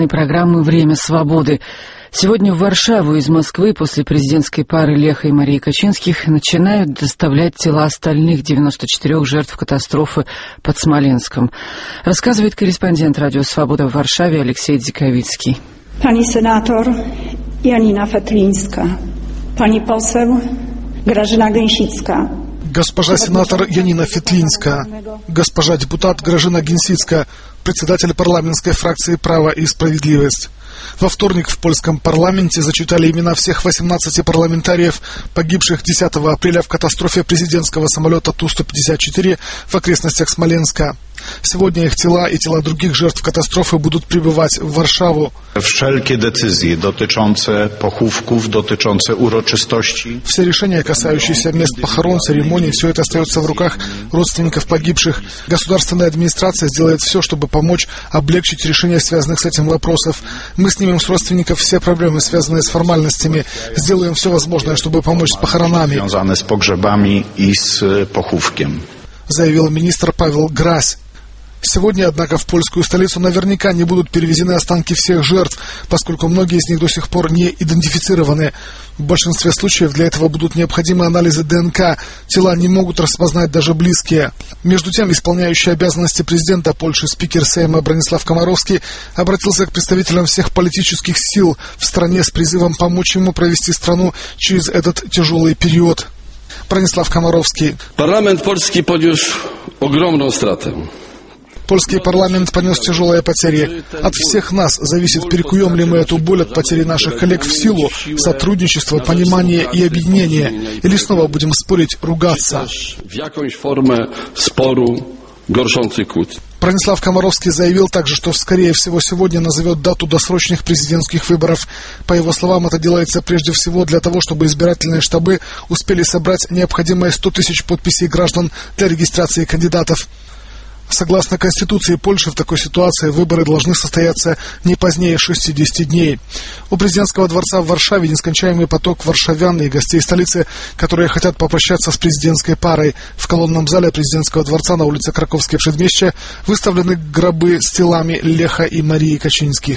информационной программы «Время свободы». Сегодня в Варшаву из Москвы после президентской пары Леха и Марии Качинских начинают доставлять тела остальных 94 жертв катастрофы под Смоленском. Рассказывает корреспондент «Радио Свобода» в Варшаве Алексей Дзиковицкий. Pani senator Janina Fetlińska, pani poseł Grażyna Gęsicka. Госпожа сенатор Янина Фетлинска, госпожа депутат Гражина Генсицка, председатель парламентской фракции «Право и справедливость». Во вторник в польском парламенте зачитали имена всех 18 парламентариев, погибших 10 апреля в катастрофе президентского самолета Ту-154 в окрестностях Смоленска. Сегодня их тела и тела других жертв катастрофы будут прибывать в Варшаву. Wszelkie decyzje dotyczące pochówków, dotyczące uroczystości. Все решения, касающиеся мест похорон, церемоний, все это остается в руках родственников погибших. Государственная администрация сделает все, чтобы помочь облегчить решение связанных с этим вопросов. Мы снимем с родственников все проблемы, связанные с формальностями. Сделаем все возможное, чтобы помочь с похоронами. Związane z pogrzebami i z pochówkiem. Заявил министр Павел Грась. Сегодня, однако, в польскую столицу наверняка не будут перевезены останки всех жертв, поскольку многие из них до сих пор не идентифицированы. В большинстве случаев для этого будут необходимы анализы ДНК. Тела не могут распознать даже близкие. Между тем, исполняющий обязанности президента Польши спикер Сейма Бронислав Комаровский обратился к представителям всех политических сил в стране с призывом помочь ему провести страну через этот тяжелый период. Бронислав Комаровский. Парламент польский понес огромную страту. Польский парламент понес тяжелые потери. От всех нас зависит, перекуем ли мы эту боль от потери наших коллег в силу сотрудничества, понимания и объединения, или снова будем спорить, ругаться. В якąś formę sporu, gorszącej kłótni. Бронислав Комаровский заявил также, что, скорее всего, сегодня назовет дату досрочных президентских выборов. По его словам, это делается прежде всего для того, чтобы избирательные штабы успели собрать необходимые 100 тысяч подписей граждан для регистрации кандидатов. Согласно Конституции Польши, в такой ситуации выборы должны состояться не позднее 60 дней. У президентского дворца в Варшаве нескончаемый поток варшавян и гостей столицы, которые хотят попрощаться с президентской парой. В колонном зале президентского дворца на улице Краковское Przedmieście выставлены гробы с телами Леха и Марии Качинских.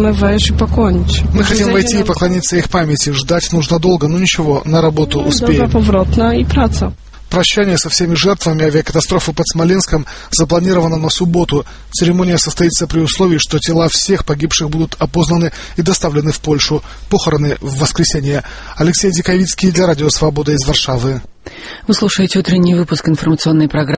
Мы хотим войти и поклониться их памяти. Ждать нужно долго, но ничего, на работу успеем. Прощание со всеми жертвами авиакатастрофы под Смоленском запланировано на субботу. Церемония состоится при условии, что тела всех погибших будут опознаны и доставлены в Польшу. Похороны в воскресенье. Алексей Дзиковицкий для Радио Свобода из Варшавы. Вы слушаете утренний выпуск информационной программы